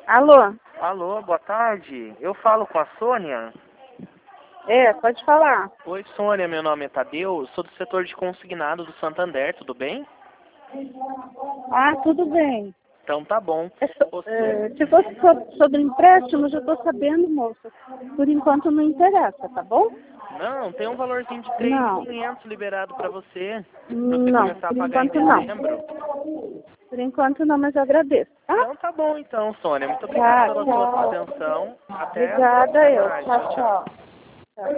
Alô? Alô, boa tarde. Eu falo com a Sônia? É, pode falar. Oi, Sônia, meu nome é Tadeu, sou do setor de consignado do Santander, tudo bem? Ah, tudo bem. Então tá bom. Se fosse sobre empréstimo, eu já estou sabendo, moça. Por enquanto não interessa, tá bom? Não, tem um valorzinho de Não. 3.500 liberado pra você Não, começar a por pagar em enquanto não. dezembro. Por enquanto não, mas eu agradeço, tá? Então tá bom então, Sônia. Muito obrigado pela sua Tchau. atenção. Até Obrigada eu. mais. Tchau, Tchau, tchau. tchau.